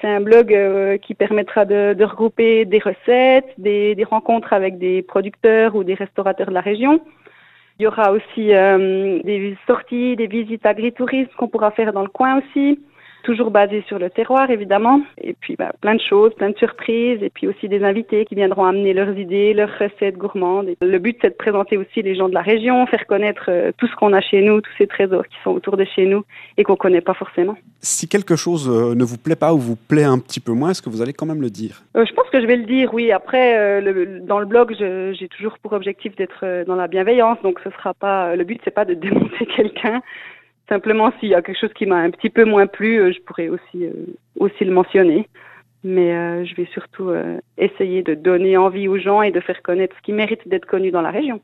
c'est un blog qui permettra de regrouper des recettes, des rencontres avec des producteurs ou des restaurateurs de la région. Il y aura aussi des sorties, des visites agritouristes qu'on pourra faire dans le coin aussi, toujours basées sur le terroir évidemment. Et puis plein de choses, plein de surprises et puis aussi des invités qui viendront amener leurs idées, leurs recettes gourmandes. Et le but c'est de présenter aussi les gens de la région, faire connaître tout ce qu'on a chez nous, tous ces trésors qui sont autour de chez nous et qu'on ne connaît pas forcément. Si quelque chose ne vous plaît pas ou vous plaît un petit peu moins, est-ce que vous allez quand même le dire? Je pense que je vais le dire, oui. Après, dans le blog, j'ai toujours pour objectif d'être dans la bienveillance, donc ce sera pas. Le but, c'est pas de démonter quelqu'un. Simplement, s'il y a quelque chose qui m'a un petit peu moins plu, je pourrais aussi le mentionner. Mais je vais surtout essayer de donner envie aux gens et de faire connaître ce qui mérite d'être connu dans la région.